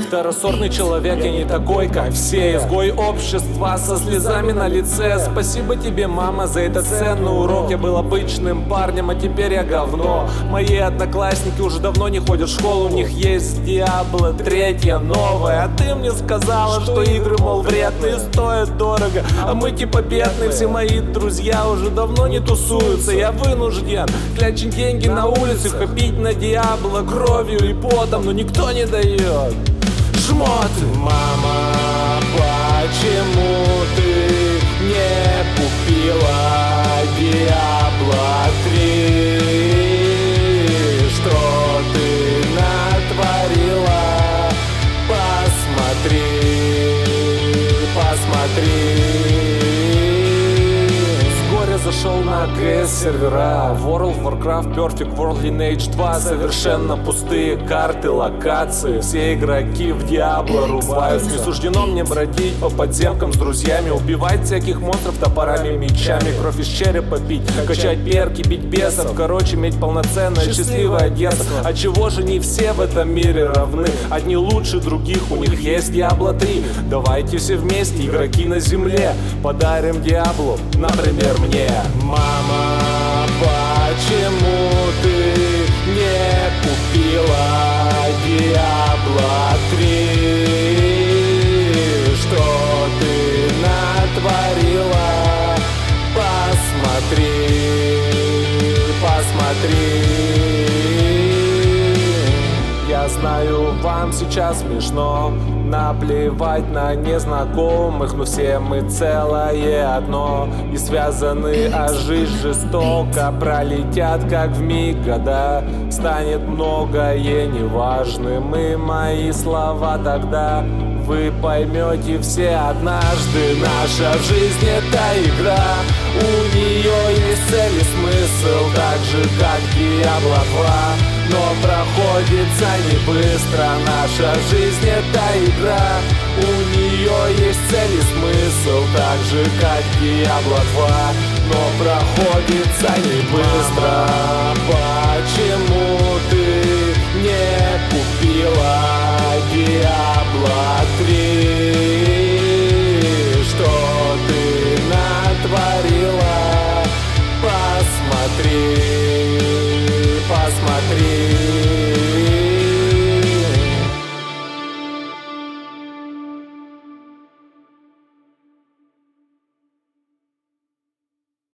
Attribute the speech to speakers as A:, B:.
A: Второсортный человек, я не такой, как все. Изгой общества со слезами на лице. Спасибо тебе, мама, за этот ценный урок. Я был обычным парнем, а теперь я говно. Мои одноклассники уже давно не ходят в школу. У них есть Diablo 3 новая. А ты мне сказала, что игры, мол, вредные, стоят дорого, а мы типа бедные. Все мои друзья уже давно не тусуются. Я вынужден клячить деньги на улице, копить на Diablo кровью и потом, но никто не дает. Жмоты. Мама, почему ты не купила Diablo 3? Что ты натворила? Посмотри, посмотри. Зашел на КС сервера World of Warcraft, Perfect World, Lineage 2. Совершенно пустые карты, локации. Все игроки в Diablo рубаются. Не суждено мне бродить по подземкам с друзьями, убивать всяких монстров топорами, мечами, кровь из черепа пить, качать перки, бить бесов. Короче, иметь полноценное счастливое детство. А чего же не все в этом мире равны? Одни лучше других, у них есть Diablo 3. Давайте все вместе, игроки на земле, подарим Diablo, например, мне. Мама, почему ты не купила Diablo 3? Что ты натворила? Посмотри, посмотри. Я знаю, вам сейчас смешно, наплевать на незнакомых, но все мы целое одно и связаны, а жизнь жестоко. Пролетят как вмиг года, станет многое неважным, и мои слова тогда вы поймете все однажды. Наша жизнь — это игра, у нее есть цель и смысл, так же как Diablo 2, но проходится не быстро. Наша жизнь — это игра, у нее есть цель и смысл, так же как Diablo 2, но проходится не быстро. Почему ты не купила Diablo 3?